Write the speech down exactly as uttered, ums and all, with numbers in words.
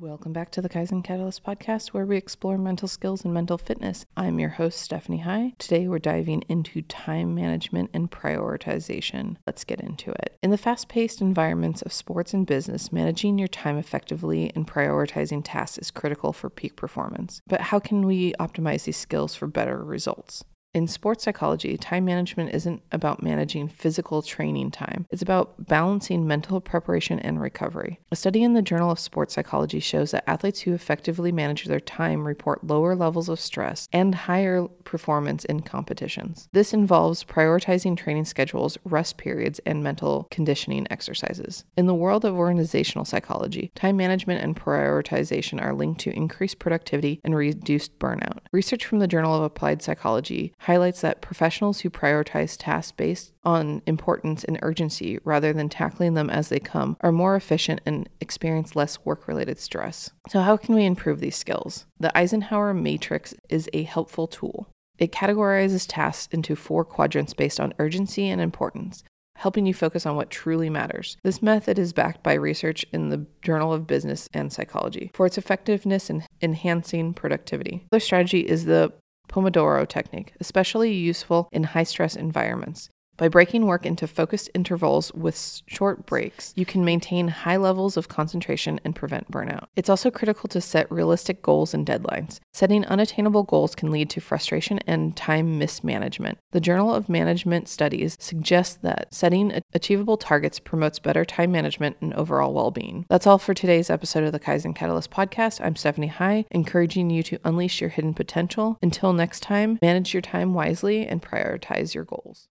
Welcome back to the Kaizen Catalyst podcast, where we explore mental skills and mental fitness. I'm your host, Stephanie High. Today, we're diving into time management and prioritization. Let's get into it. In the fast-paced environments of sports and business, managing your time effectively and prioritizing tasks is critical for peak performance. But how can we optimize these skills for better results? In sports psychology, time management isn't about managing physical training time. It's about balancing mental preparation and recovery. A study in the Journal of Sports Psychology shows that athletes who effectively manage their time report lower levels of stress and higher performance in competitions. This involves prioritizing training schedules, rest periods, and mental conditioning exercises. In the world of organizational psychology, time management and prioritization are linked to increased productivity and reduced burnout. Research from the Journal of Applied Psychology highlights that professionals who prioritize tasks based on importance and urgency rather than tackling them as they come are more efficient and experience less work-related stress. So how can we improve these skills? The Eisenhower Matrix is a helpful tool. It categorizes tasks into four quadrants based on urgency and importance, helping you focus on what truly matters. This method is backed by research in the Journal of Business and Psychology for its effectiveness in enhancing productivity. Another strategy is the Pomodoro technique, especially useful in high-stress environments. By breaking work into focused intervals with short breaks, you can maintain high levels of concentration and prevent burnout. It's also critical to set realistic goals and deadlines. Setting unattainable goals can lead to frustration and time mismanagement. The Journal of Management Studies suggests that setting achievable targets promotes better time management and overall well-being. That's all for today's episode of the Kaizen Catalyst podcast. I'm Stephanie High, encouraging you to unleash your hidden potential. Until next time, manage your time wisely and prioritize your goals.